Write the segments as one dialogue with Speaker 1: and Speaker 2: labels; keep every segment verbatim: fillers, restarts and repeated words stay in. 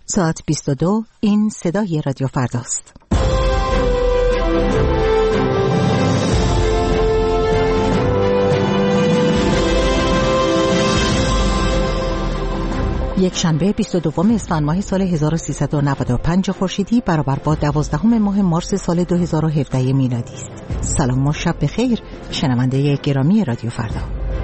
Speaker 1: ساعت بیست و دو. این صدای رادیو فرداست. یک شنبه بیست و دوم اسفند ماه سال هزار و سیصد و نود و پنج خورشیدی برابر با دوازدهم ماه مارس سال دو هزار و هفده میلادی است. سلام و شب بخیر شنونده گرامی رادیو فردا.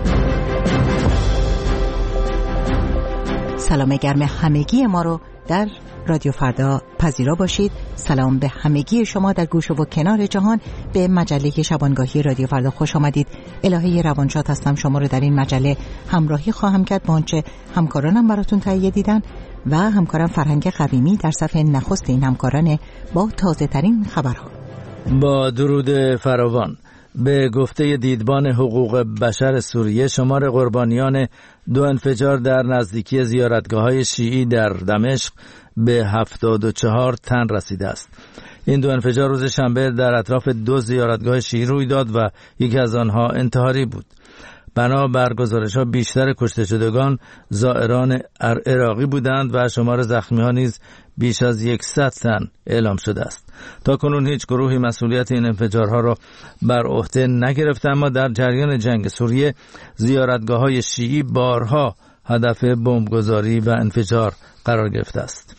Speaker 1: سلام گرم همگی ما رو در رادیو فردا پذیرا باشید. سلام به همگی شما در گوش و کنار جهان. به مجله شبانگاهی رادیو فردا خوش آمدید. الهه روانشاد هستم. شما رو در این مجله همراهی خواهم کرد با آنچه همکارانم براتون تهیه دیدن و همکارم فرهنگ قویمی در صفحه نخست این همکاران با تازه ترین خبرها.
Speaker 2: با درود فراوان. به گفته دیدبان حقوق بشر سوریه شمار قربانیان دو انفجار در نزدیکی زیارتگاه‌های شیعی در دمشق به هفتاد و چهار تن رسیده است. این دو انفجار روز شنبه در اطراف دو زیارتگاه شیعی روی داد و یکی از آنها انتحاری بود. بنا بر گزارش‌ها بیشتر کشته شدگان زائران عراقی بودند و شمار زخمی‌ها نیز بیش از صد تن اعلام شده است. تا کنون هیچ گروهی مسئولیت این انفجارها را بر عهده نگرفته، اما در جریان جنگ سوریه زیارتگاه‌های شیعی بارها هدف بمبگذاری و انفجار قرار گرفته است.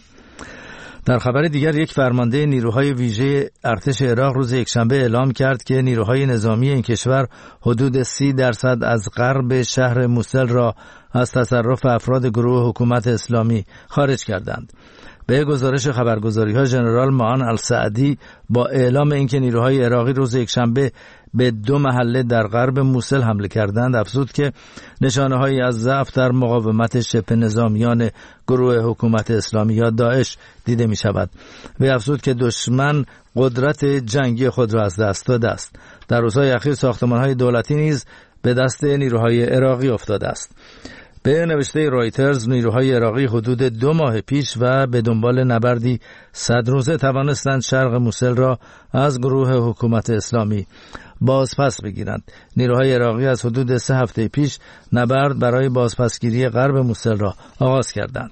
Speaker 2: در خبر دیگر یک فرمانده نیروهای ویژه ارتش عراق روز یکشنبه اعلام کرد که نیروهای نظامی این کشور حدود سی درصد از غرب شهر موسل را از تصرف افراد گروه حکومت اسلامی خارج کردند. به گزارش خبرگزاری‌ها ژنرال معان السعدی با اعلام اینکه نیروهای عراقی روز یکشنبه به دو محله در غرب موسل حمله کردند افزود که نشانه‌هایی از ضعف در مقاومت شبه نظامیان گروه حکومت اسلامی یا داعش دیده می‌شود. و افزود که دشمن قدرت جنگی خود را از دست داده است. در روزهای اخیر ساختمان‌های دولتی نیز به دست نیروهای عراقی افتاده است. به نوشته رایترز نیروهای عراقی حدود دو ماه پیش و به دنبال نبردی صد روزه توانستند شرق موسل را از گروه حکومت اسلامی بازپس بگیرند. نیروهای عراقی از حدود سه هفته پیش نبرد برای بازپسگیری غرب موسل را آغاز کردند.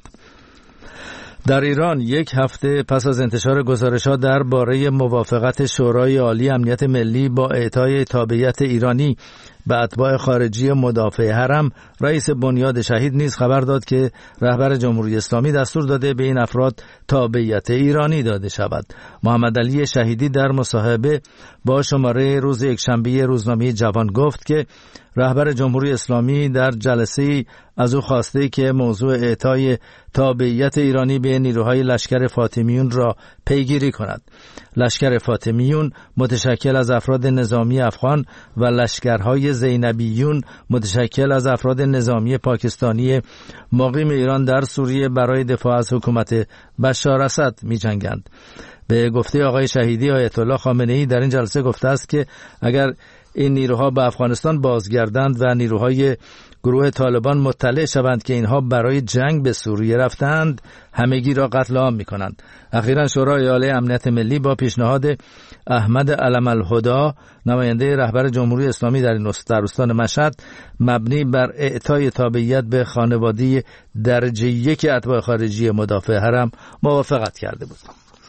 Speaker 2: در ایران یک هفته پس از انتشار گزارش‌ها درباره موافقت شورای عالی امنیت ملی با اعطای تابعیت ایرانی به اتباع خارجی مدافع حرم، رئیس بنیاد شهید نیز خبر داد که رهبر جمهوری اسلامی دستور داده به این افراد تابعیت ایرانی داده شود. محمد علی شهیدی در مصاحبه با شماره روز یکشنبه روزنامه جوان گفت که رهبر جمهوری اسلامی در جلسه‌ای از او خواسته که موضوع اعطای تابعیت ایرانی به نیروهای لشکر فاطمیون را پیگیری کند. لشکر فاطمیون متشکل از افراد نظامی افغان و لشکرهای زینبیون متشکل از افراد نظامی پاکستانی مقیم ایران در سوریه برای دفاع از حکومت بشار اسد می جنگند. به گفته آقای شهیدی، آیت الله خامنه‌ای در این جلسه گفته است که اگر این نیروها به افغانستان بازگردند و نیروهای گروه طالبان مطلع شوند که اینها برای جنگ به سوریه رفتند، همگی را قتل عام می‌کنند. اخیراً شورای عالی امنیت ملی با پیشنهاد احمد علم الهدا، نماینده رهبر جمهوری اسلامی در این استان مشهد، مبنی بر اعطای تابعیت به خانواده درجه یک اتباع خارجی مدافع حرم موافقت کرده بود.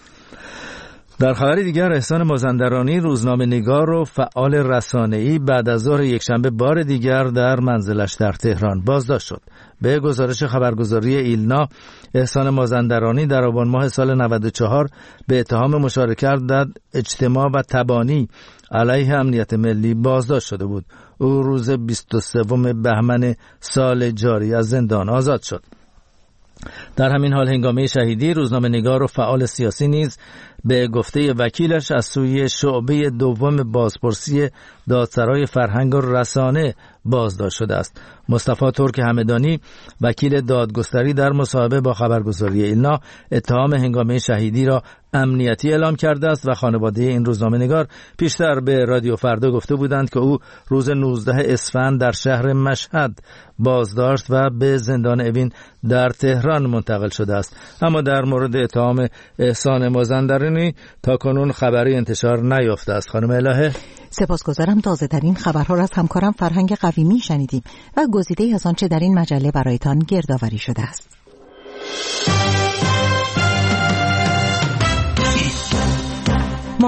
Speaker 2: در خبر دیگر احسان مازندرانی روزنامه نگار و فعال رسانه‌ای بعد از ظهر یکشنبه بار دیگر در منزلش در تهران بازداشت شد. به گزارش خبرگزاری ایلنا، احسان مازندرانی در آبان ماه سال نود و چهار به اتهام مشارکت در اجتماع و تبانی علیه امنیت ملی بازداشت شده بود. او روز بیست و سوم بهمن سال جاری از زندان آزاد شد. در همین حال هنگامه شهیدی روزنامه نگار و فعال سیاسی نیز به گفته وکیلش از سوی شعبه دوم بازپرسی دادسرای فرهنگ و رسانه بازداشت شده است. مصطفی ترک همدانی وکیل دادگستری در مصاحبه با خبرگزاری ایلنا اتهام هنگامه شهیدی را امنیتی اعلام کرده است و خانواده این روزنامه‌نگار پیشتر به رادیو فردا گفته بودند که او روز نوزدهم اسفند در شهر مشهد بازداشت و به زندان اوین در تهران منتقل شده است. اما در مورد اتهام احسان مازندرانی تا کنون خبری انتشار نیافته است. خانم الهه،
Speaker 1: سپاسگزارم. تازه ترین خبرها را از همکارم فرهنگ قویمی شنیدیم و گزیده‌ای از آنچه در این مجله برایتان گردآوری شده است.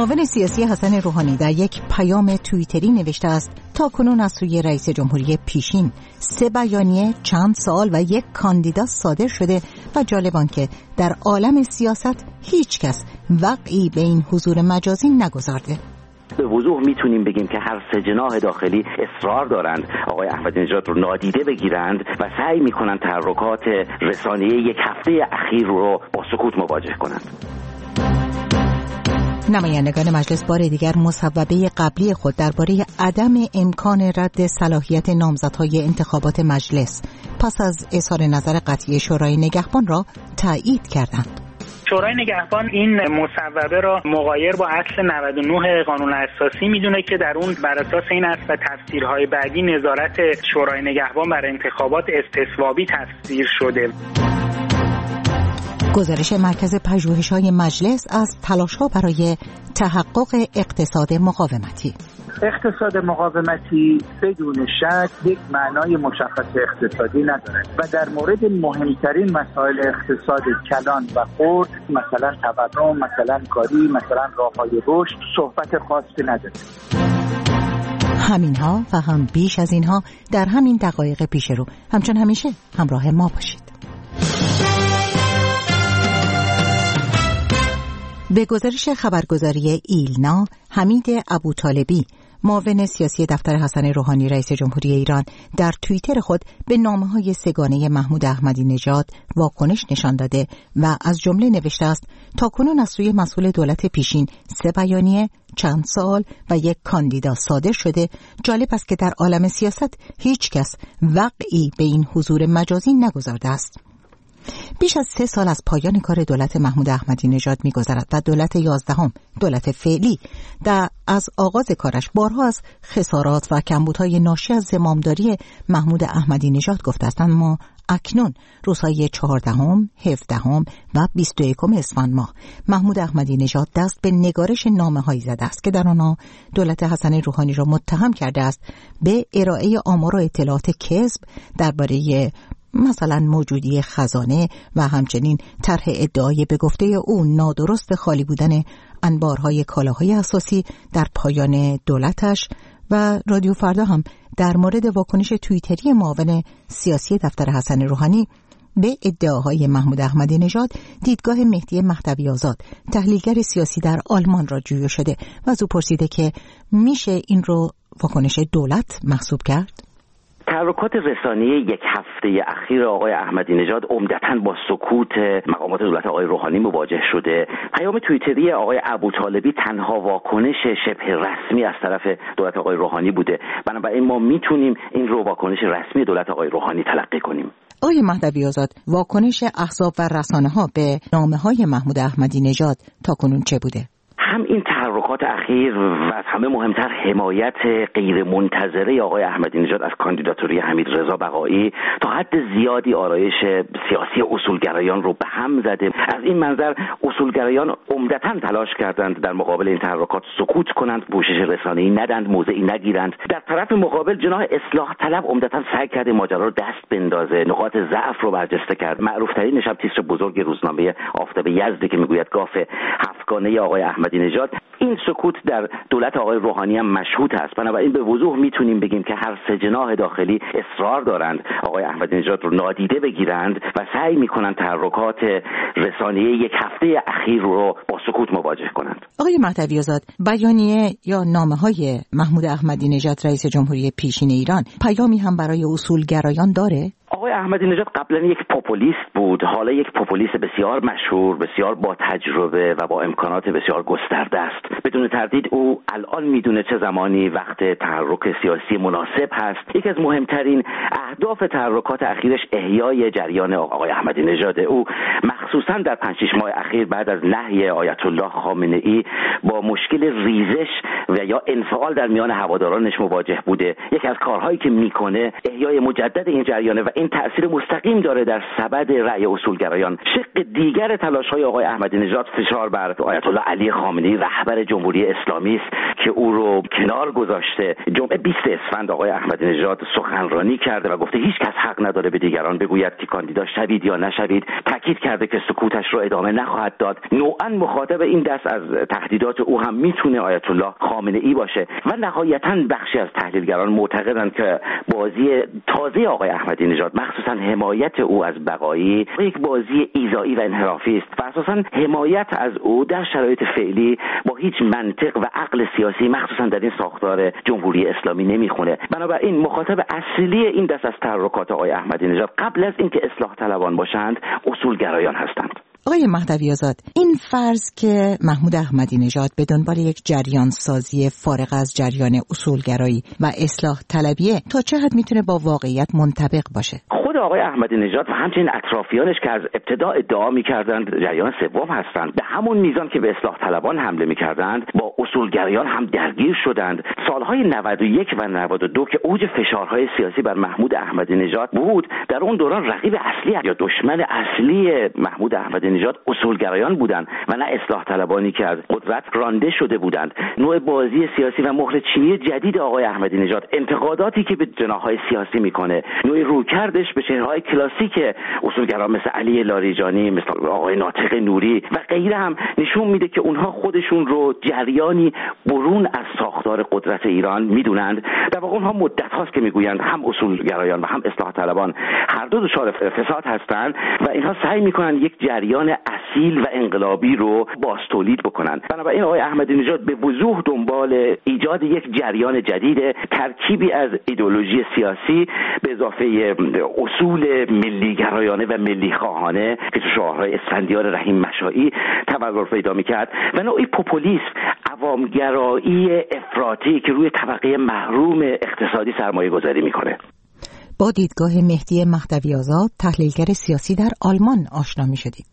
Speaker 1: معاون سیاسی حسن روحانی در یک پیام توییتری نوشته است تا کنون از سوی رئیس جمهوری پیشین سه بیانیه، چند سوال و یک کاندیدا صادر شده و جالب آنکه در عالم سیاست هیچ کس وقعی به این حضور مجازی نگذارده.
Speaker 3: به وضوح میتونیم بگیم که هر سه جناح داخلی اصرار دارند آقای احمدی نژاد رو نادیده بگیرند و سعی میکنند تحرکات رسانه‌ای یک هفته اخیر رو با سکوت مواجه کنند.
Speaker 1: نمایندگان مجلس بار دیگر مصوبه قبلی خود درباره عدم امکان رد صلاحیت نامزدهای انتخابات مجلس پس از اظهار نظر قطعی شورای نگهبان را تایید کردند.
Speaker 4: شورای نگهبان این مصوبه را مغایر با اصل نود و نه قانون اساسی میدونه که در اون بر اساس این اصل و تفسیرهای بعدی نظارت شورای نگهبان بر انتخابات استصوابی تفسیر شده.
Speaker 1: گزارش مرکز پژوهش‌های مجلس از تلاش‌ها برای تحقق اقتصاد مقاومتی.
Speaker 5: اقتصاد مقاومتی بدون شک یک معنای مشخص اقتصادی ندارد و در مورد مهمترین مسائل اقتصاد کلان و خرد، مثلا تورم، مثلا کاری، مثلا راه‌های رشد، صحبت خاصی ندارد.
Speaker 1: همینها و هم بیش از اینها در همین دقایق پیش رو. همچون همیشه همراه ما باشید. به گزارش خبرگزاری ایلنا، حمید ابوطالبی، معاون سیاسی دفتر حسن روحانی رئیس جمهوری ایران، در توییتر خود به نامه‌های سه‌گانه محمود احمدی نژاد واکنش نشان داده و از جمله نوشته است تاکنون از سوی مسئول دولت پیشین سه بیانیه، چند سوال و یک کاندیدا صادر شده. جالب است که در عالم سیاست هیچ کس وقعی به این حضور مجازی نگذارده است. بیش از سه سال از پایان کار دولت محمود احمدی نژاد می‌گذرد و دولت یازدهم، دولت فعلی، در از آغاز کارش بارها از خسارات و کمبودهای ناشی از زمامداری محمود احمدی نژاد گفته است، اما اکنون روزهای چهاردهم، هفدهم و بیست و یکم اسفند ماه محمود احمدی نژاد دست به نگارش نامه‌هایی زده است که در آنها دولت حسن روحانی را متهم کرده است به ارائه آمار و اطلاعات کذب درباره مثلا موجودی خزانه و همچنین طرح ادعای به گفته او نادرست خالی بودن انبارهای کالاهای اساسی در پایان دولتش. و رادیو فردا هم در مورد واکنش توییتری معاون سیاسی دفتر حسن روحانی به ادعاهای محمود احمدی نژاد، دیدگاه مهدی مهدوی آزاد، تحلیلگر سیاسی در آلمان را جویا شده و از او پرسیده که میشه این رو واکنش دولت محسوب کرد؟
Speaker 3: تحرکات رسانه‌ای یک هفته اخیر آقای احمدی نژاد عمدتاً با سکوت مقامات دولت آقای روحانی مواجه شده. پیام توییتری آقای ابوطالبی تنها واکنش شبه رسمی از طرف دولت آقای روحانی بوده. بنابراین ما میتونیم این رو واکنش رسمی دولت آقای روحانی تلقی کنیم.
Speaker 1: آقای مهدوی آزاد، واکنش احزاب و رسانه‌ها به نامه‌های محمود احمدی نژاد تاکنون چه بوده؟
Speaker 3: هم این تحرکات اخیر و از همه مهمتر حمایت غیر منتظره آقای احمدی نژاد از کاندیداتوری حمیدرضا بقایی تا حد زیادی آرایش سیاسی اصولگرایان رو به هم زده. از این منظر اصولگرایان عمدتاً تلاش کردند در مقابل این تحرکات سکوت کنند، پوشش رسانه‌ای ندند، موضعی نگیرند. در طرف مقابل جناح اصلاح طلب عمدتاً سعی کرده ماجرا رو دست بندازه، نقاط ضعف رو برجسته کرد. معروف‌ترین شب تیتر بزرگ روزنامه آفتاب یزدی که میگوید گاف هفتگانه آقای احمدی نژاد. این سکوت در دولت آقای روحانی هم مشهود است. بنابراین به وضوح میتونیم بگیم که هر سه جناح داخلی اصرار دارند آقای احمدی نژاد رو نادیده بگیرند و سعی میکنند تحرکات رسانه‌ای یک هفته اخیر رو با سکوت مواجه کنند.
Speaker 1: آقای مهدوی آزاد، بیانیه یا نامه‌های محمود احمدی نژاد رئیس جمهوری پیشین ایران پیامی هم برای اصولگرایان داره؟
Speaker 3: آقای احمدی نژاد قبلا یک پوپولیست بود، حالا یک پوپولیست بسیار مشهور، بسیار با تجربه و با امکانات بسیار گسترده است. بدون تردید او الان میدونه چه زمانی وقت تحرک سیاسی مناسب هست. یکی از مهمترین اهداف تحرکات اخیرش احیای جریان آقای احمدی نژاد. او مخصوصا در پنج شش ماه اخیر بعد از نهی آیت الله خامنه ای با مشکل ریزش و یا انفعال در میان هوادارانش مواجه بوده. یکی از کارهایی که میکنه احیای مجدد این جریانه و این تأثیر مستقیم داره در سبد رأی اصولگرایان. شق دیگر تلاش‌های آقای احمدی نژاد فشار بر آیت الله علی خامنه‌ای رهبر جمهوری اسلامی است که او رو کنار گذاشته. جمعه بیست اسفند آقای احمدی نژاد سخنرانی کرده و گفته هیچ کس حق نداره به دیگران بگوید که کاندیدا شوید یا نشوید. تاکید کرده که سکوتش رو ادامه نخواهد داد. نوعا مخاطب این دست از تهدیدات او هم میتونه آیت الله خامنه ای باشه و نهایتاً بخشی از تحلیلگران معتقدند که بازی تازه آقای احمدی نژاد مخصوصاً حمایت او از بقایی یک بازی ایذایی و انحرافی است و اساساً حمایت از او در شرایط فعلی با هیچ منطق و عقل سیاسی مخصوصاً در این ساختار جمهوری اسلامی نمیخونه. بنابراین مخاطب اصلی این دست از تحرکات آقای احمدی نژاد قبل از اینکه اصلاح طلبان باشند اصولگرایان هستند.
Speaker 1: آقای مهدوی آزاد، این فرض که محمود احمدی نژاد به دنبال یک جریان سازی فارغ از جریان اصولگرایی و اصلاح طلبیه تا چه حد میتونه با واقعیت منطبق باشه؟
Speaker 3: خود آقای احمدی نژاد و همچنین اطرافیانش که از ابتدا ادعا می‌کردند جریان سوم هستند، به همون میزان که به اصلاح طلبان حمله می‌کردند با اصولگرایان هم درگیر شدند. سالهای نود و یک و نود و دو که اوج فشارهای سیاسی بر محمود احمدی نژاد بود، در اون دوران رقیب اصلی یا دشمن اصلی محمود احمدی نژاد اصولگرایان بودند و نه اصلاح طلبانی که از قدرت رانده شده بودند. نوع بازی سیاسی و مهر چینی جدید آقای احمدی نژاد، انتقاداتی که به جناح‌های سیاسی میکنه، نوع رویکردش به چهره‌های کلاسیک اصولگرا مثل علی لاریجانی، مثل آقای ناطق نوری و غیره هم نشون میده که اونها خودشون رو جریانی برون از ساختار قدرت ایران میدونند. در واقع اونها مدت هاست که میگویند هم اصولگرایان و هم اصلاح طلبان هر دو دچار فساد هستند و اینها سعی میکنن یک جریان اصیل و انقلابی رو باستولید بکنن. بنابراین آقای احمدی نژاد به وضوح دنبال ایجاد یک جریان جدید، ترکیبی از ایدئولوژی سیاسی به اضافه اصول ملیگرایانه و ملی خواهانه که تو شعارهای اسفندیار رحیم مشائی تبلور پیدا میکرد و نوعی پوپولیسم، عوامگرایی افراطی که روی طبقه محروم اقتصادی سرمایه گذاری میکنه.
Speaker 1: با دیدگاه مهدی مهدوی آزاد، تحلیلگر سیاسی در آلمان آشنا میشدید.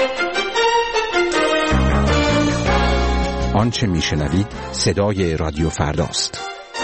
Speaker 6: آنچه میشنوید صدای رادیو فرداست.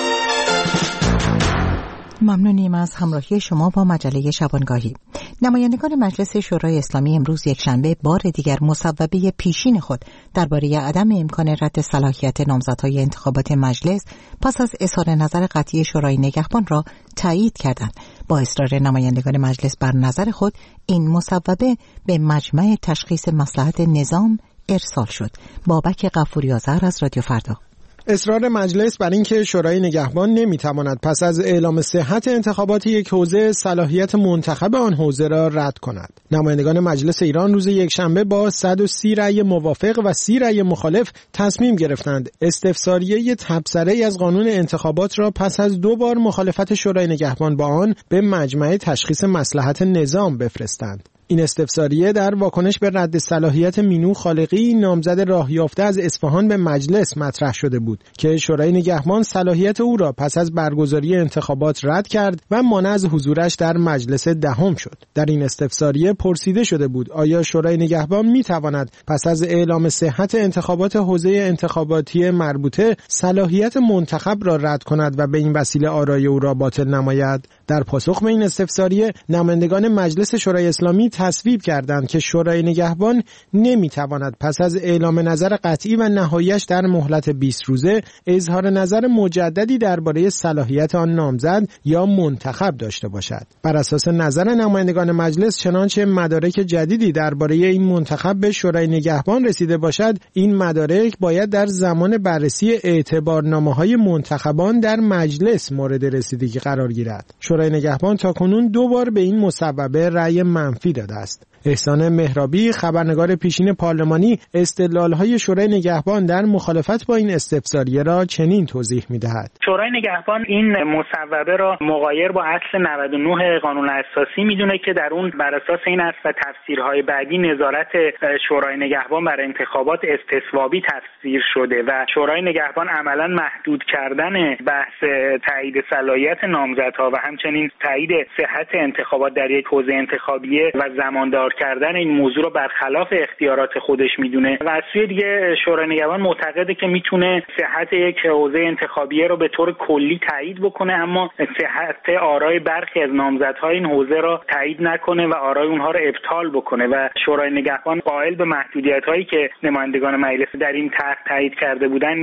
Speaker 1: ممنونیم از همراهی شما با مجله شبانگاهی. نمایندگان مجلس شورای اسلامی امروز یکشنبه بار دیگر مصوبه پیشین خود درباره عدم امکان رد صلاحیت نامزدهای انتخابات مجلس پس از اظهار نظر قطعی شورای نگهبان را تایید کردند. با اصرار نمایندگان مجلس بر نظر خود، این مصوبه به مجمع تشخیص مصلحت نظام ارسال شد. بابک غفوری آذر از رادیو فردا.
Speaker 7: اصرار مجلس بر اینکه شورای نگهبان نمیتواند پس از اعلام صحت انتخابات یک حوزه صلاحیت منتخب آن حوزه را رد کند. نمایندگان مجلس ایران روز یکشنبه با صد و سی رأی موافق و سی رأی مخالف تصمیم گرفتند استفساریه تبصره‌ای از قانون انتخابات را پس از دو بار مخالفت شورای نگهبان با آن به مجمع تشخیص مصلحت نظام بفرستند. این استفساریه در واکنش به رد صلاحیت مینو خالقی، نامزد راه یافته از اصفهان، به مجلس مطرح شده بود که شورای نگهبان صلاحیت او را پس از برگزاری انتخابات رد کرد و مانع از حضورش در مجلس دهم شد. در این استفساریه پرسیده شده بود آیا شورای نگهبان می تواند پس از اعلام صحت انتخابات حوزه انتخاباتی مربوطه صلاحیت منتخب را رد کند و به این وسیله آرای او را باطل نماید. در پاسخ به این استفساریه نمایندگان مجلس شورای اسلامی تصویب کردند که شورای نگهبان نمیتواند پس از اعلام نظر قطعی و نهاییش در مهلت بیست روزه اظهار نظر مجددی درباره صلاحیت آن نامزد یا منتخب داشته باشد. بر اساس نظر نمایندگان مجلس، چنانچه مدارک جدیدی درباره این منتخب به شورای نگهبان رسیده باشد، این مدارک باید در زمان بررسی اعتبارنامه‌های منتخبان در مجلس مورد رسیدگی قرار گیرد. شورای نگهبان تاکنون دو بار به این مصوبه رأی منفی داده است. احسان مهرابی، خبرنگار پیشین پارلمانی، استدلال‌های شورای نگهبان در مخالفت با این استفساریه را چنین توضیح می‌دهد.
Speaker 4: شورای نگهبان این مصوبه را مغایر با اصل نود و نه قانون اساسی می‌دونه که در اون بر اساس این اصل و تفسیرهای بعدی نظارت شورای نگهبان بر انتخابات استصوابی تفسیر شده و شورای نگهبان عملاً محدود کردن بحث تایید صلاحیت نامزدها و همچنین تایید صحت انتخابات در یک حوزه انتخابیه و زماندار کردن این موضوع رو برخلاف اختیارات خودش میدونه و از سوی دیگه شورای نگهبان معتقده که میتونه صحت یک حوزه انتخابیه رو به طور کلی تایید بکنه، اما صحت آرای برخی از نامزدهای این حوزه را تایید نکنه و آرای اونها رو ابطال بکنه و شورای نگهبان قائل به محدودیت‌هایی که نمایندگان مجلس در این طرح تایید کرده بودن نیست.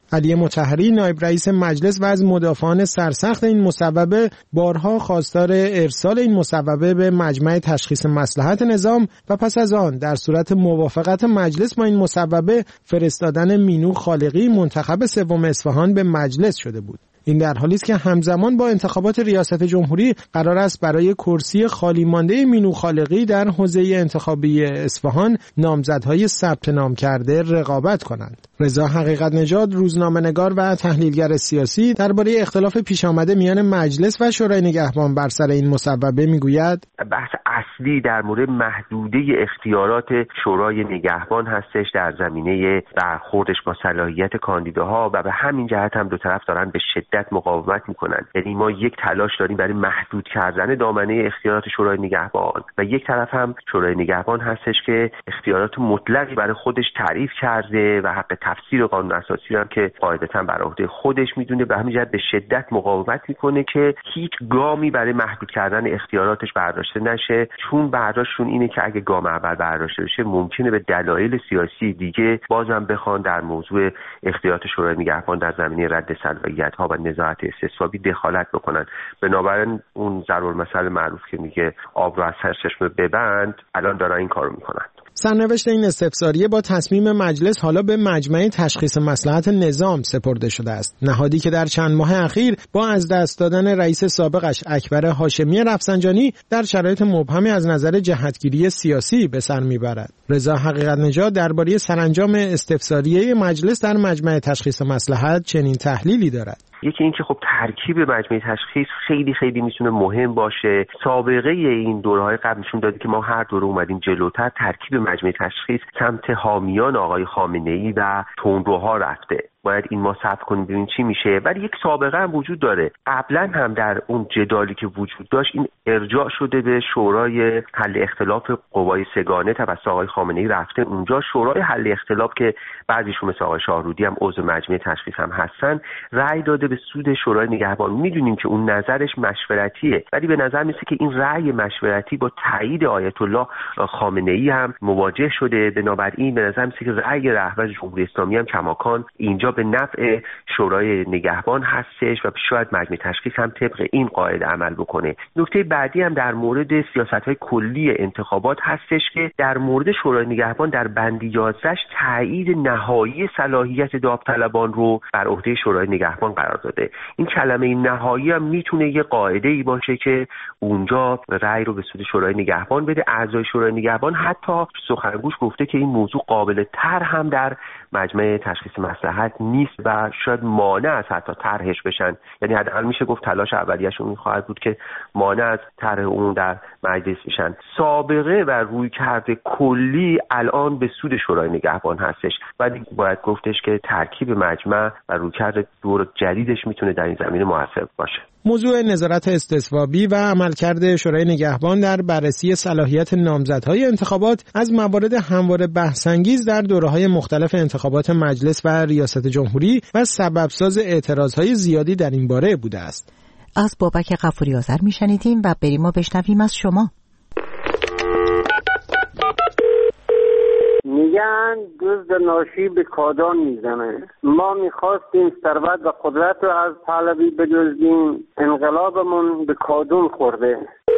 Speaker 7: علی مطهری نایب رئیس مجلس و از مدافعان سرسخت این مصوبه بارها خواستار ارسال این مصوبه به مجمع تشخیص مصلحت نظام و پس از آن در صورت موافقت مجلس با این مصوبه فرستادن مینو خالقی منتخب سوم اصفهان به مجلس شده بود. این در حالی است که همزمان با انتخابات ریاست جمهوری قرار است برای کرسی خالی مانده مینو خالقی در حوزه انتخابی اصفهان نامزدهای ثبت نام کرده رقابت کنند. رضا حقیقت نژاد روزنامه‌نگار و تحلیلگر سیاسی درباره اختلاف پیش آمده میان مجلس و شورای نگهبان بر سر این مصوبه میگوید
Speaker 8: بحث اصلی در مورد محدوده اختیارات شورای نگهبان هستش در زمینه برخوردش با صلاحیت کاندیداها و به همین جهت هم دو طرف دارن به شدت مقاومت میکنن. یعنی ما یک تلاش داریم برای محدود کردن دامنه اختیارات شورای نگهبان و یک طرف هم شورای نگهبان هستش که اختیارات مطلقی برای خودش تعریف کرده و حق تفسیر قانون اساسی رو هم که قاعدتاً بر عهده خودش میدونه، به همین جهت به شدت مقاومت میکنه که هیچ گامی برای محدود کردن اختیاراتش برداشته نشه، چون برداشتشون اینه که اگه گام اول برداشته بشه ممکنه به دلایل سیاسی دیگه بازم بخوان در موضوع اختیارات شورای نگهبان در زمینه رد صلاحیت‌ها و نظارت استصوابی دخالت بکنن. بنابراین اون ضرورالمثل معروف که میگه آب رو از هر چشمه ببند، الان دارن این کارو میکنن.
Speaker 7: سرنوشت این استفساریه با تصمیم مجلس حالا به مجمع تشخیص مصلحت نظام سپرده شده است. نهادی که در چند ماه اخیر با از دست دادن رئیس سابقش اکبر هاشمی رفسنجانی در شرایط مبهمی از نظر جهتگیری سیاسی به سر میبرد. رضا حقیقت نژاد درباره سرانجام استفساریه مجلس در مجمع تشخیص مصلحت چنین تحلیلی دارد.
Speaker 8: یکی این که خب ترکیب مجمع تشخیص خیلی خیلی میتونه مهم باشه. سابقه این دوره‌های قبل نشون داده که ما هر دوره اومدیم جلوتر، ترکیب مجمع تشخیص سمت حامیان آقای خامنه‌ای و تندروها رفته. باید این ما صبر کنیم ببینیم چی میشه. ولی یک سابقه هم وجود داره. قبلا هم در اون جدالی که وجود داشت این ارجاع شده به شورای حل اختلاف قوای سگانه توسط آقای خامنه‌ای رفته اونجا. شورای حل اختلاف که بعضیشون مثل آقای شاهرودی هم عضو مجمع تشخیص هم هستن، رأی داده به سود شورای نگهبان. میدونیم که اون نظرش مشورتیه، ولی به نظر میسه که این رأی مشورتی با تایید آیت الله خامنه‌ای هم مواجه شده. بنابراین به نظر میسه که رأی رهبر جمهوری اسلامی هم کماکان اینجا به نفع شورای نگهبان هستش و شاید مجمع تشخیص هم طبق این قاعده عمل بکنه. نکته بعدی هم در مورد سیاست‌های کلی انتخابات هستش که در مورد شورای نگهبان در بند یازده تایید نهایی صلاحیت داوطلبان رو بر عهده شورای نگهبان قرار داده. این کلمه نهایی هم میتونه یه قاعده‌ای باشه که اونجا رأی رو به سود شورای نگهبان بده. اعضای شورای نگهبان حتی سخنگوش گفته که این موضوع قابل طرح هم در مجمع تشخیص مصلحت نیست و شاید مانع از حتی طرحش بشن. یعنی حداقل میشه گفت تلاش اولیه‌شون این خواهد بود که مانع از طرح اون در مجلس بشن. سابقه و رویکرد کلی الان به سود شورای نگهبان هستش، ولی باید گفتش که ترکیب مجمع و رویکرد دور جدیدش میتونه در این زمینه موثر باشه.
Speaker 7: موضوع نظارت استصوابی و عملکرد شورای نگهبان در بررسی صلاحیت نامزدهای انتخابات از موارد همواره بحث‌انگیز در دوره‌های مختلف انتخابات مجلس و ریاست جمهوری و سببساز اعتراضهای زیادی در این باره بوده است.
Speaker 1: از بابک غفوری آذر میشنیدیم و بریم و بشنویم از شما.
Speaker 9: میگن دزد ناشی به کادان میزنه. ما میخواستیم ثروت و قدرت رو از پهلوی بدزدیم، انقلابمون به کادون خورده.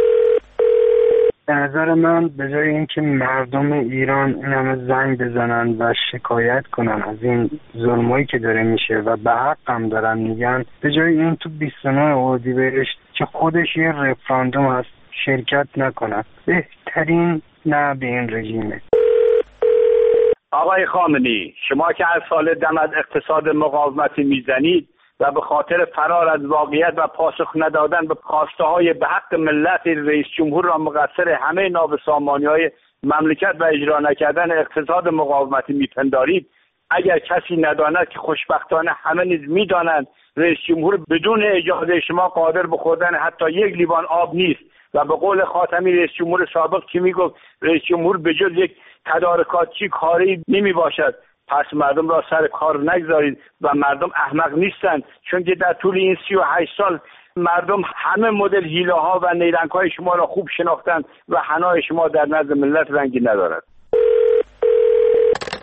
Speaker 4: به نظر من به جای اینکه مردم ایران این همه زنگ بزنن و شکایت کنن از این ظلمایی که داره میشه و به حق هم دارن میگن، به جای این تو بیست و نه اردیبهشت که خودش یه رفراندوم هست شرکت نکنن، بهترین نه به این رژیمه.
Speaker 10: آقای خامنه‌ای، شما که از سال دم از اقتصاد مقاومتی میزنید و به خاطر فرار از واقعیت و پاسخ ندادن به خواسته های به حق ملت رئیس جمهور را مقصر همه نابسامانی‌های مملکت و اجرا نکردن اقتصاد مقاومتی میپندارید، اگر کسی نداند که خوشبختانه همه نیز میدانند رئیس جمهور بدون اجازه شما قادر به خوردن حتی یک لیوان آب نیست و به قول خاتمی رئیس جمهور سابق که میگفت رئیس جمهور به جز یک تدارکاتچی کاری نمی باشد. پس مردم را سر کار نگذارید و مردم احمق نیستند، چون که در طول این سی و هشت سال مردم همه مدل حیله ها و نیرنگ های شما را خوب شناختند و حنای شما در نزد ملت رنگی ندارد.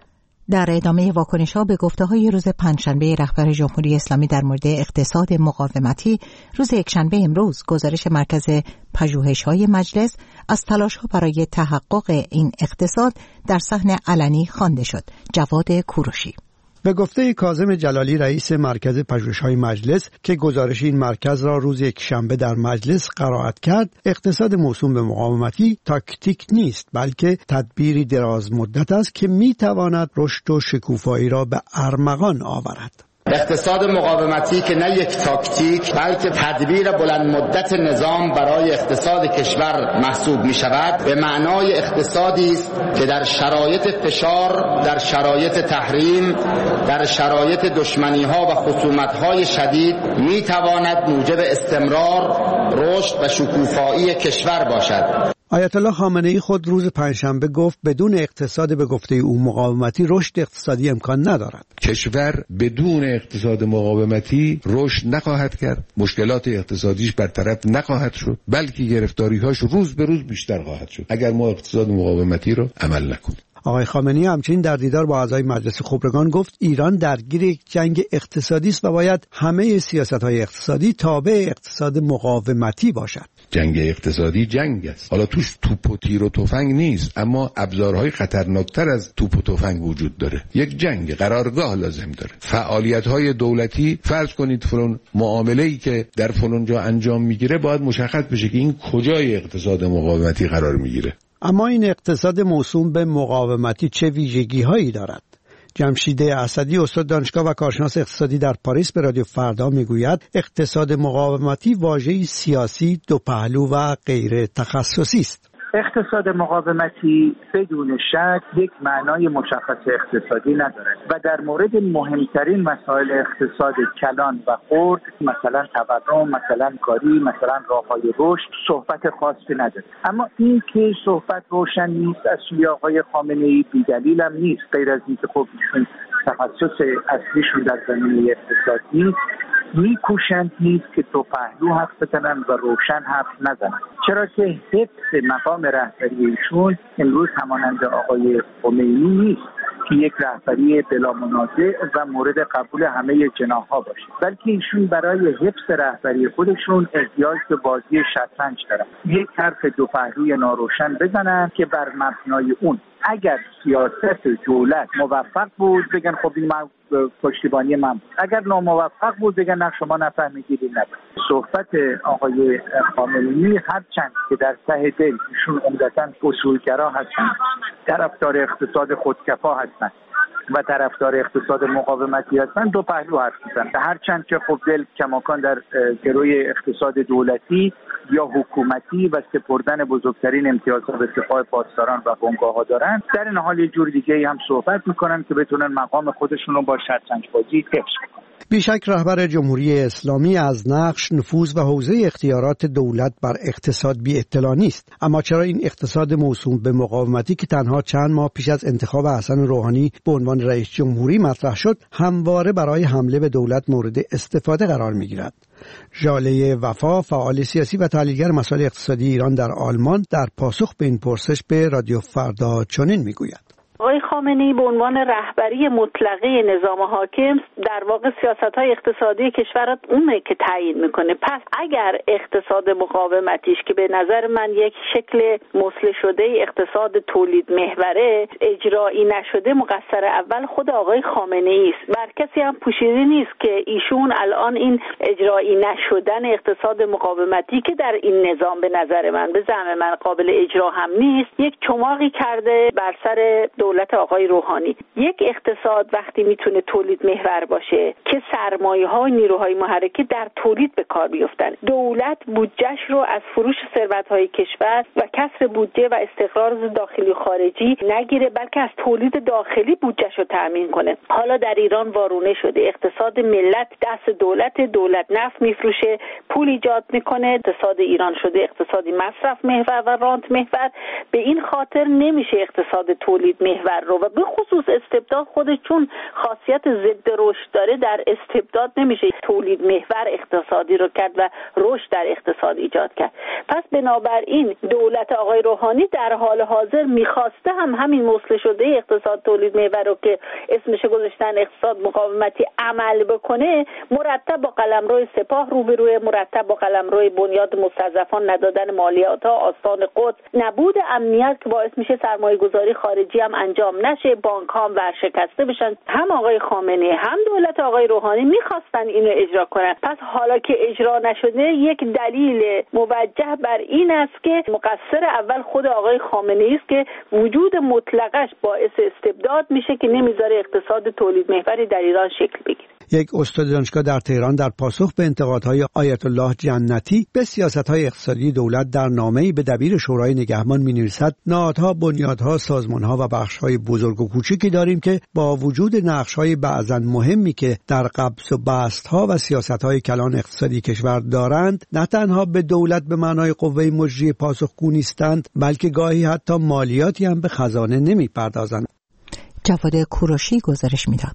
Speaker 1: در ادامه واکنش‌ها به گفته‌های روز پنجشنبه رهبر جمهوری اسلامی در مورد اقتصاد مقاومتی، روز یکشنبه امروز گزارش مرکز پژوهش‌های مجلس از تلاش‌ها برای تحقق این اقتصاد در صحن علنی خوانده شد. جواد کوروشی.
Speaker 11: به گفته کاظم جلالی رئیس مرکز پژوهش‌های مجلس که گزارش این مرکز را روز یکشنبه در مجلس قرائت کرد، اقتصاد موسوم به مقاومتی تاکتیک نیست بلکه تدبیری دراز مدت است که می‌تواند رشد و شکوفایی را به ارمغان آورد.
Speaker 12: اقتصاد مقاومتی که نه یک تاکتیک بلکه تدبیر بلند مدت نظام برای اقتصاد کشور محسوب می شود، به معنای اقتصادی است که در شرایط فشار، در شرایط تحریم، در شرایط دشمنی ها و خصومت های شدید می تواند موجب استمرار، رشد و شکوفایی کشور باشد.
Speaker 11: آیت الله خامنه ای خود روز پنجشنبه گفت بدون اقتصاد به گفته او مقاومتی رشد اقتصادی امکان ندارد.
Speaker 13: کشور بدون اقتصاد مقاومتی رشد نخواهد کرد، مشکلات اقتصادیش برطرف نخواهد شد، بلکه گرفتاری‌هاش روز به روز بیشتر خواهد شد اگر ما اقتصاد مقاومتی رو عمل نکنیم.
Speaker 11: آقای خامنه‌ای همچنین در دیدار با اعضای مجلس خبرگان گفت ایران درگیر یک جنگ اقتصادی است و باید همه سیاست‌های اقتصادی تابع اقتصاد مقاومتی باشد.
Speaker 13: جنگ اقتصادی جنگ است، حالا توش توپ و تیر و تفنگ نیست، اما ابزارهای خطرناکتر از توپ و تفنگ وجود داره. یک جنگ قرارگاه لازم داره. فعالیت‌های دولتی، فرض کنید فلان معامله‌ای که در فلان جا انجام میگیره باید مشخص بشه که این کجای اقتصاد مقاومتی قرار میگیره.
Speaker 11: اما این اقتصاد موسوم به مقاومتی چه ویژگی‌هایی دارد؟ جمشید اسدی استاد دانشگاه و کارشناس اقتصادی در پاریس به رادیو فردا میگوید اقتصاد مقاومتی واژه‌ای سیاسی دو پهلو و غیر تخصصی است.
Speaker 5: اقتصاد مقاومتی بدون شک یک معنای مشخص اقتصادی ندارد و در مورد مهمترین مسائل اقتصاد کلان و خرد، مثلا تورم، مثلا کاری، مثلا راه‌های رشد، صحبت خاصی نداره. اما این که صحبت روشن نیست از سوی آقای خامنه‌ای بی‌دلیل هم نیست، غیر از اینکه خب ایشون تخصص اصلیشون در زمینه اقتصاد نیست، میکوشند نیست که دو پهلو حرف بزنن و روشن حرف نزنن، چرا که حفظ مقام رهبری ایشون امروز همانند آقای خمینی نیست که یک رهبری بلا منازع و مورد قبول همه جناح‌ها باشه، بلکه ایشون برای حفظ رهبری خودشون احتیاج به بازی شطرنج دارن، یک حرف دو پهلوی ناروشن بزنن که بر مبنای اون اگر سیاست دولت موفق بود بگن خب این پشتیبانی من، اگر ناموفق بود بگن نه شما نفهمیدید این نبود. صحبت آقای خامنه‌ای هرچند که در ته دل ایشون عمدتاً اصولگرا هستند، طرفدار اقتصاد خودکفا هستند و طرفدار اقتصاد مقاومتی هستند، دو پهلو حرف میزنن. هرچند که خب دل کماکان در گروی اقتصاد دولتی یا حکومتی و سپردن بزرگترین امتیازات به سپاه پاسداران و بنگاه‌ها دارن، در این حال یه جور دیگه هم صحبت میکنن که بتونن مقام خودشون رو با شطرنج بازی حفظ کنن.
Speaker 11: بیشک رهبر جمهوری اسلامی از نقش، نفوذ و حوزه اختیارات دولت بر اقتصاد بی اطلاع نیست. اما چرا این اقتصاد موسوم به مقاومتی که تنها چند ماه پیش از انتخاب حسن روحانی به عنوان رئیس جمهوری مطرح شد، همواره برای حمله به دولت مورد استفاده قرار می‌گیرد؟ ژاله وفا، فعال سیاسی و تحلیلگر مسائل اقتصادی ایران در آلمان، در پاسخ به این پرسش به رادیو فردا چنین می‌گوید:
Speaker 14: آقای خامنه‌ای به عنوان رهبری مطلقه نظام حاکم در واقع سیاست‌های اقتصادی کشور اونه که تعیین میکنه. پس اگر اقتصاد مقاومتیش که به نظر من یک شکل مسله شده اقتصاد تولید محوره اجرایی نشده، مقصر اول خود آقای خامنه‌ای است. بر کسی هم پوشیده نیست که ایشون الان این اجرایی نشدن اقتصاد مقاومتی که در این نظام به نظر من به زعم من قابل اجرا هم نیست، یک چماقی کرده بر سر دولت آقای روحانی. یک اقتصاد وقتی میتونه تولید محور باشه که سرمایه‌ها و نیروهای محرکه در تولید به کار بیفتن، دولت بودجهش رو از فروش ثروت‌های کشور و کسر بودجه و استقرار داخلی و خارجی نگیره، بلکه از تولید داخلی بودجهش رو تامین کنه. حالا در ایران وارونه شده اقتصاد ملت دست دولت، دولت نفت میفروشه، پول ایجاد میکنه، اقتصاد ایران شده اقتصادی مصرف محور و رانت محور. به این خاطر نمیشه اقتصاد تولید محور محور رو و به خصوص استبداد خودش چون خاصیت ضد رشد داره، در استبداد نمیشه تولید محور اقتصادی رو کرد و رشد در اقتصاد ایجاد کرد. پس بنابراین دولت آقای روحانی در حال حاضر میخواسته هم همین مسئله شده اقتصاد تولید محور رو که اسمش گذاشتن اقتصاد مقاومتی عمل بکنه، مرتب با قلمرو سپاه روبروی، مرتب با قلمرو بنیاد مستضعفان، ندادن مالیات ها، آستان قدس، نبود امنیت که باعث میشه سرمایه گذاری خارجی هم انجام نشه، بانک ها هم ورشکسته بشن. هم آقای خامنه‌ای هم دولت آقای روحانی میخواستن اینو اجرا کنن. پس حالا که اجرا نشده، یک دلیل موجه بر این است که مقصر اول خود آقای خامنه‌ای است که وجود مطلقش باعث استبداد میشه که نمیذاره اقتصاد تولید محوری در ایران شکل بگیره.
Speaker 11: یک استاد دانشگاه در تهران در پاسخ به انتقادهای آیت الله جنتی به سیاست‌های اقتصادی دولت در نامه‌ای به دبیر شورای نگهبان می‌نویسد: نهادها، بنیادها، سازمان‌ها و بخش‌های بزرگ و کوچکی داریم که با وجود نقش‌های بعضاً مهمی که در قبض و بست‌ها و سیاست‌های کلان اقتصادی کشور دارند، نه تنها به دولت به معنای قوه مجری پاسخگو نیستند، بلکه گاهی حتی مالیاتی هم به خزانه نمی‌پردازند.
Speaker 1: جواد کوروشی گزارش می‌داد.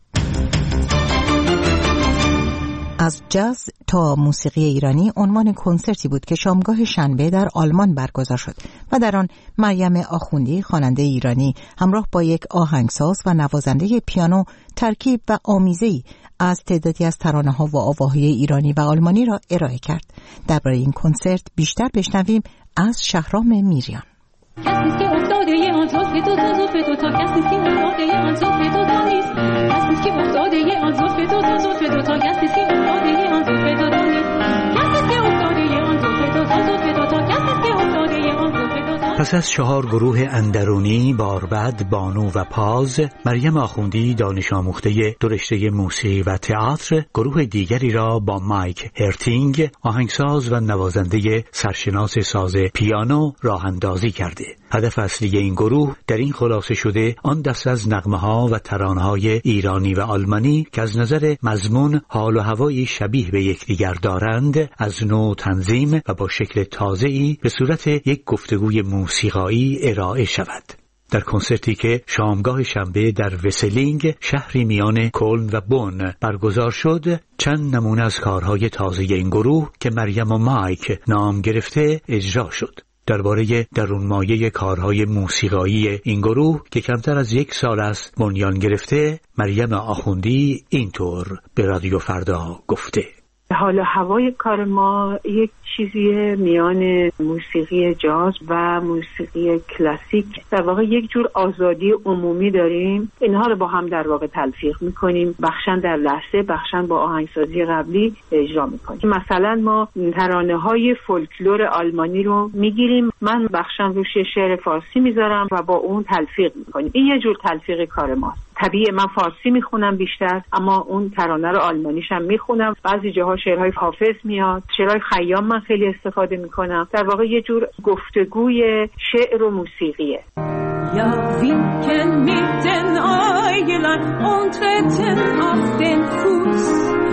Speaker 1: از جاز تا موسیقی ایرانی عنوان کنسرتی بود که شامگاه شنبه در آلمان برگزار شد و در آن مریم آخوندی خواننده ایرانی همراه با یک آهنگساز و نوازنده پیانو ترکیب و آمیزه‌ای از تعدادی از ترانه‌ها و آواهای ایرانی و آلمانی را ارائه کرد. درباره این کنسرت بیشتر بشنویم از شهرام میریان.
Speaker 15: کسی که افتاده آن زلف تو تا زلف تو تا کسی که افتاده آن زلف تو تا نیست، کسی که افتاده آن زلف تو تا زلف تو تا کسی که افتاده آن زلف تو تا نیست، کسی که افتاده آن زلف تو تا زلف تو تا کسی که افتاده آن زلف تو تا.
Speaker 16: پس از چهار گروه اندرونی، باربد، بانو و پاز، مریم آخوندی دانش آموخته دو رشته موسیقی و تئاتر گروه دیگری را با مایک هرتینگ، آهنگساز و نوازنده سرشناس ساز پیانو راه اندازی کرده. هدف اصلی این گروه در این خلاصه شده آن دست از نغمه‌ها و ترانه‌های ایرانی و آلمانی که از نظر مضمون حال و هوایی شبیه به یکدیگر دارند از نوع تنظیم و با شکل تازه‌ای به صورت یک گفتگوی موسیقایی ارائه شود. در کنسرتی که شامگاه شنبه در وسلینگ، شهری میان کلن و بون برگزار شد، چند نمونه از کارهای تازه این گروه که مریم و مایک نام گرفته اجرا شد. درباره درونمایه کارهای موسیقایی این گروه که کمتر از یک سال است بنیان گرفته، مریم آخوندی اینطور به رادیو فردا گفته:
Speaker 17: حالا هوای کار ما یک چیزی میان موسیقی جاز و موسیقی کلاسیک، در واقع یک جور آزادی عمومی داریم. اینها رو با هم در واقع تلفیق میکنیم، بخشن در لحظه، بخشن با آهنگسازی قبلی اجرا میکنیم. مثلا ما ترانه های فولکلور آلمانی رو میگیریم، من بخشن روش شعر فارسی میذارم و با اون تلفیق میکنیم. این یه جور تلفیق کار ماست. طبیعی من فارسی میخونم بیشتر، اما اون ترانه رو آلمانیش هم میخونم. بعضی جاها شعرهای حافظ میاد، شعرهای خیام من خیلی استفاده میکنم. در واقع یه جور گفتگوی شعر و موسیقیه.
Speaker 15: Ja, winken mit den Äuglein und treten auf den Fuß.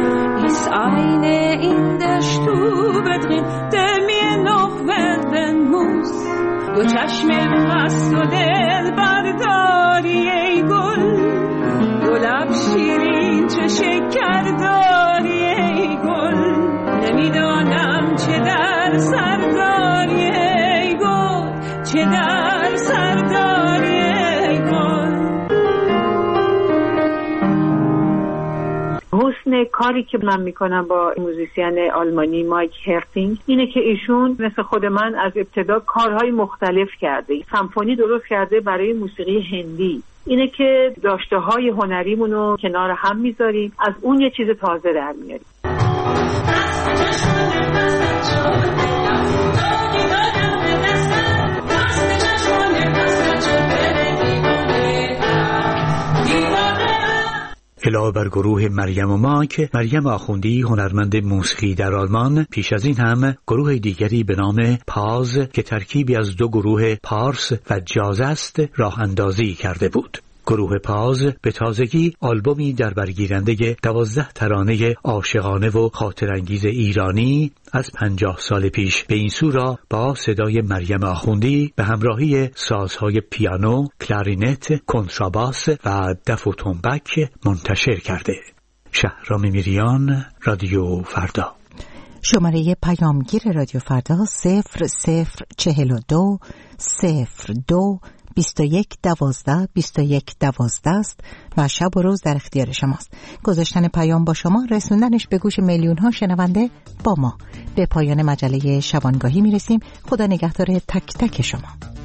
Speaker 15: Ist eine in der Stube drin, der mir noch werden muss. Du چشم مست و دلبر داری ای گل، دو لب شیرین چه شکر داری ای گل، نمیدانم چه در سر داری ای گل، چه در سر داری ای گل.
Speaker 17: حسن کاری که من میکنم با موزیسین آلمانی مایک هرتینگ اینه که ایشون مثل خود من از ابتدا کارهای مختلف کرده، سمفونی درست کرده برای موسیقی هندی. اینه که داشته های هنریمون رو کنار هم میذاریم، از اون یه چیز تازه در میاریم.
Speaker 16: علاوه بر گروه مریم و مایک، مریم آخوندی هنرمند موسیقی در آلمان پیش از این هم گروه دیگری به نام پاز که ترکیبی از دو گروه پارس و جاز است راه اندازی کرده بود. گروه پاز به تازگی آلبومی در برگیرنده دوازده ترانه عاشقانه و خاطرانگیز ایرانی از پنجاه سال پیش به این سو را با صدای مریم آخوندی به همراهی سازهای پیانو، کلارینت، کنتراباس و دف و تنبک منتشر کرده. شهرام میریان، رادیو فردا.
Speaker 1: شماره پیامگیر رادیو فردا صفر صفر چهل و دو صفر دو بیست و یک دوازده بیست و یک دوازده است و شب و روز در اختیار شماست. گذاشتن پیام با شما، رسوندنش به گوش میلیون ها شنونده با ما. به پایان مجله شبانگاهی میرسیم. خدا نگهدار تک تک شما.